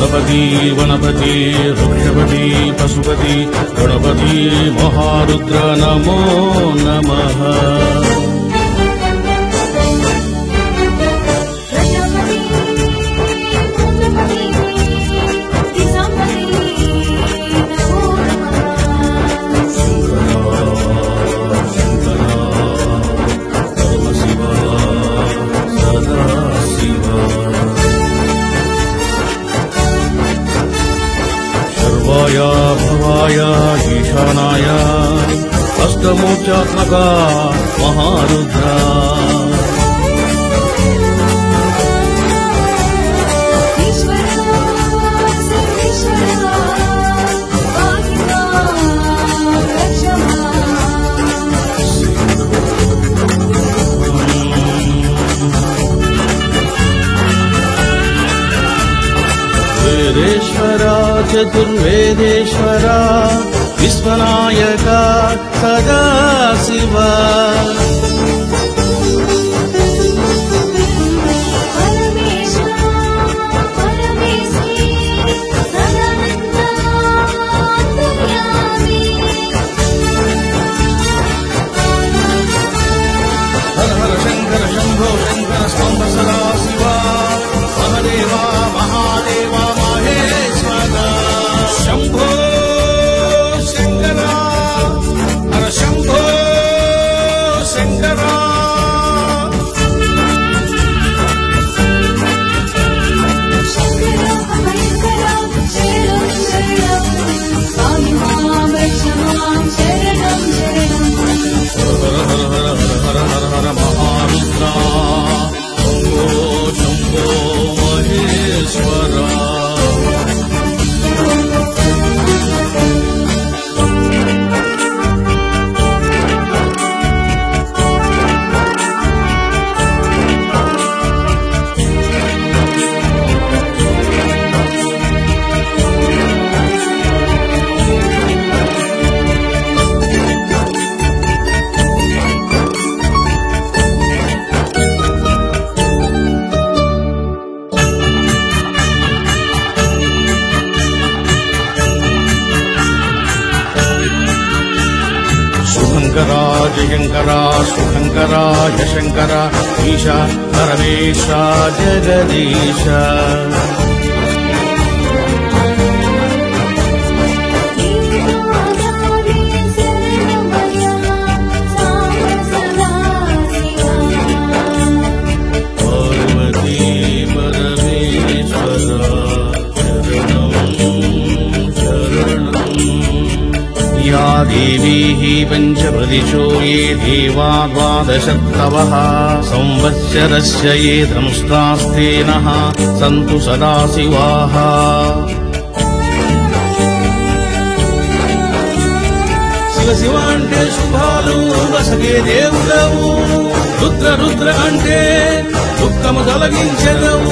स्थलपति वनपति वृक्षपति पशुपति गणपति महारुद्र नमो नमः। भवाय ईशानाय अष्टमूर्त्यात्मका महारुद्रा वेदेश्वरा चतुर्वेदेश्वरा विश्वनायका सदाशिवा हर हर शंकर शंभो शंकर स्तंभ सदाशिवा महदेवा महादेवा शंभो शंकर हर शंभो शंकर हर हर हर महारुद्रा शंभो शंभो महेश्वरा। शुभंकरा जयंकरा सुखंकरा यशंकरा ईशा परमेशा जगदीशा। पार्वती परमेश्वरा या देवी हि पंचप्रदिशो ये देवा द्वादशत्तवः संवत्सरस्य ये धंस्तास्ते नः सन्तु सदा शिवाः। శివ శివ అంటే శుభాలు వసగే దేవుడవు, రుద్ర రుద్ర అంటే దుఃఖము తొలగించెదవు.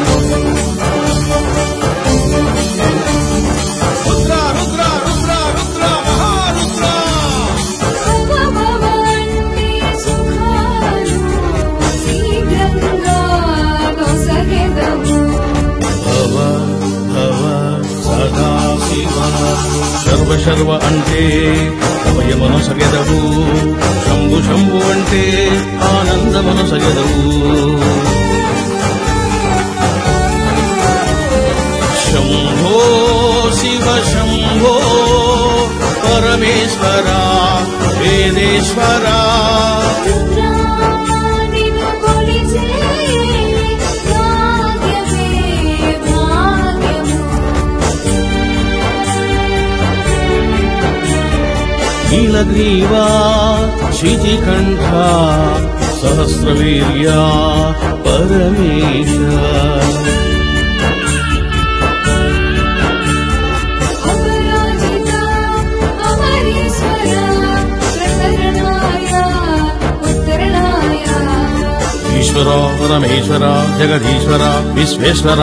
శర్వ శర్వ అంటే అభయమును సగెదవు, శంభు శంభు అంటే ఆనందమును సగెదవు. శంభో శివ శంభో పరమేశ్వరా వేదేశ్వరా. నీలగ్రీవా శితికంఠా సహస్రవీర్యా పరమేశ. ఈశ్వర పరమేశ్వర జగదీశ్వర విశ్వేశ్వర.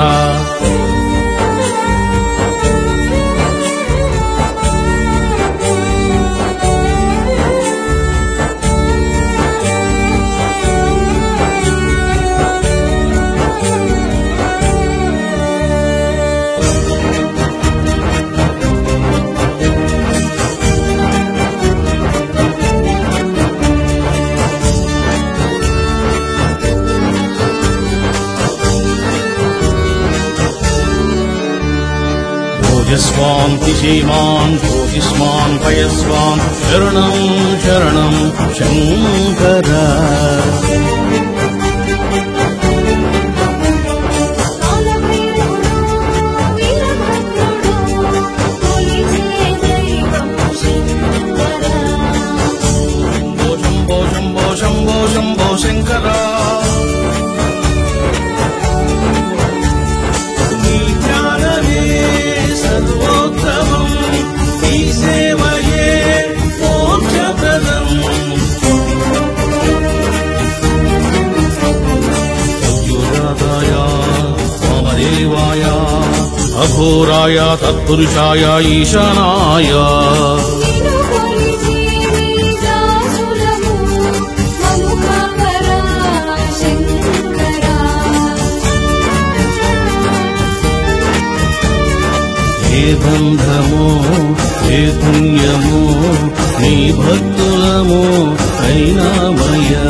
यस्वान् तिषीमान् ज्योतिष्मान् पयस्वान् शरणं शरणं शङ्कर शम्भो शम्भो शङ्कर నీ జ్ఞానమే సర్వోత్తమం నీ సేవయే మోక్షప్రదం అద్యుదాయ వామదేవాయ అఘోరాయ తత్పురుషాయ ఈశానాయ ఏ బంధమో ఏ పుణ్యమో నీ భక్తులమో అయినామయ్యా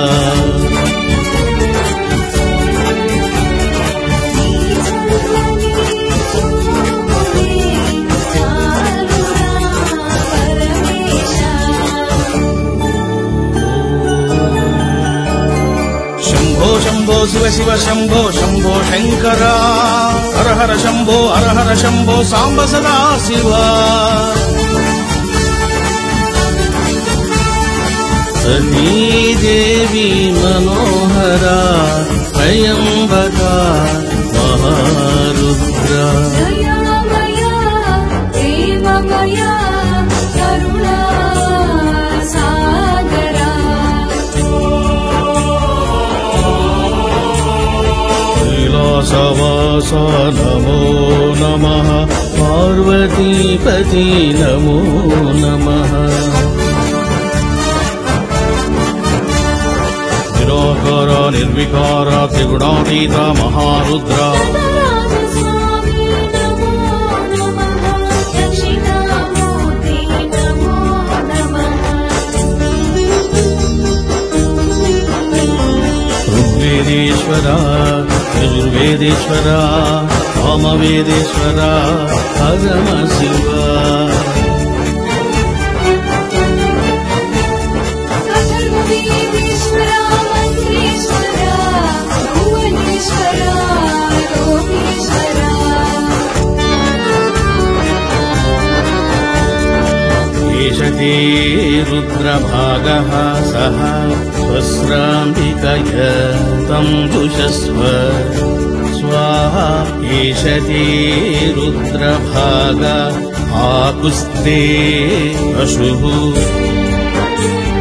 శంభో శంభో శివ శివ శంభో శంభో శంకర హర హర శంభో హర హర శంభో సాంబ సదా శివ సతీదేవి మనోహర త్రయంబక మహారుద్ర కైలాసవాస నమో నమః పార్వతీపతి నమో నమః నిరాకార నిర్వికార త్రిగుణాతీత మహారుద్ర ఋగ్వేదేశ్వర యజుర్వేదేశ్వర సామవేదేశ్వర పరమ శివ ఏషతే రుద్రభాగః సహ స్వస్రాంబికయ తం దుషస్వ స్వాహా ఏషతే రుద్రభాగ ఆకుస్తే అశుః